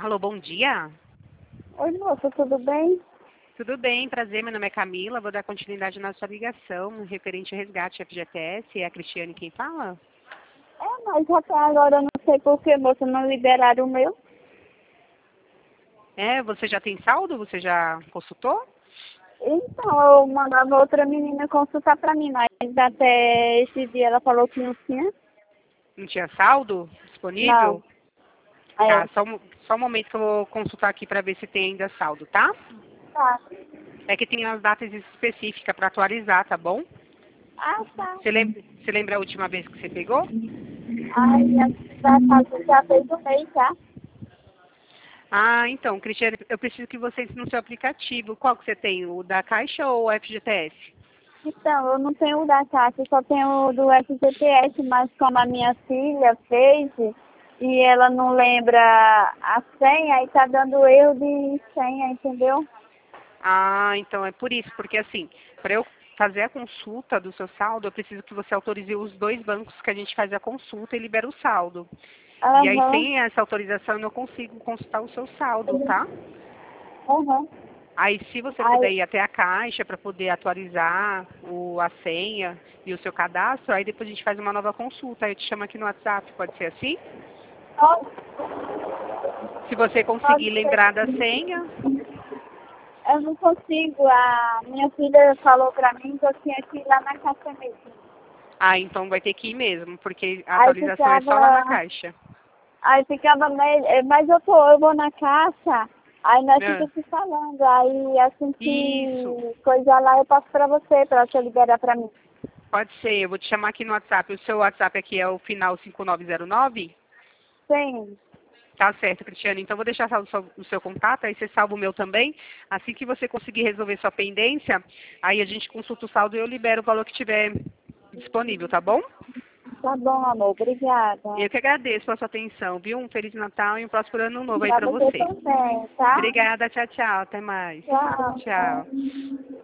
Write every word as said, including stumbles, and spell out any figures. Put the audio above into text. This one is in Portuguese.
Alô, bom dia. Oi, moça, tudo bem? Tudo bem, prazer, meu nome é Camila, vou dar continuidade na sua ligação, referente ao resgate F G T S, é a Cristiane quem fala? É, mas até agora eu não sei por que, moça, não liberaram o meu. É, você já tem saldo? Você já consultou? Então, eu mandava outra menina consultar pra mim, mas até esse dia ela falou que não tinha. Não tinha saldo Não. disponível? É, Tá, só, um- só um momento que eu vou consultar aqui para ver se tem ainda saldo, tá? tá. É que tem as datas específicas para atualizar, tá bom? Ah, tá. Você lembra, você lembra a última vez que você pegou? Ai, a vai fazer já fez um mês, já. Ah, então, Cristiane, eu preciso que você entre no seu aplicativo. Qual que você tem, o da Caixa ou o F G T S? Então, eu não tenho o da Caixa, só tenho o do F G T S, mas como a minha filha fez e ela não lembra a senha, aí tá dando erro de senha, entendeu? Ah, então é por isso, porque assim, para eu fazer a consulta do seu saldo, eu preciso que você autorize os dois bancos que a gente faz a consulta e libera o saldo. E aí, Aham, sem essa autorização, eu não consigo consultar o seu saldo, tá? aham. Aí, se você Aí, puder ir até a caixa para poder atualizar o, a senha e o seu cadastro, aí depois a gente faz uma nova consulta. Aí eu te chamo aqui no WhatsApp, pode ser assim? pode, Se você pode conseguir ser. lembrar da senha, Eu não consigo. A minha filha falou pra mim que eu tinha que ir lá na caixa mesmo. ah, então vai ter que ir mesmo, porque a Aí atualização é só lá na ficava, caixa. aí ficava meio, eh, mas eu tô, eu vou na caixa, aí nós Ah, ficamos se falando. Aí assim isso. que coisa lá eu passo pra você, pra você liberar pra mim. Pode ser, eu vou te chamar aqui no WhatsApp. O seu WhatsApp aqui é o final cinco nove zero nove? Sim, Tá certo, Cristiane. Então, vou deixar salvo o seu, o seu contato, aí você salva o meu também. Assim que você conseguir resolver sua pendência, aí a gente consulta o saldo e eu libero o valor que tiver disponível, tá bom? tá bom, amor, obrigada. Eu que agradeço pela sua atenção, viu? Um Feliz Natal e um próspero ano novo aí Pra pra você você. também, tá? Obrigada, tchau, tchau. Até mais. Tchau. Tchau.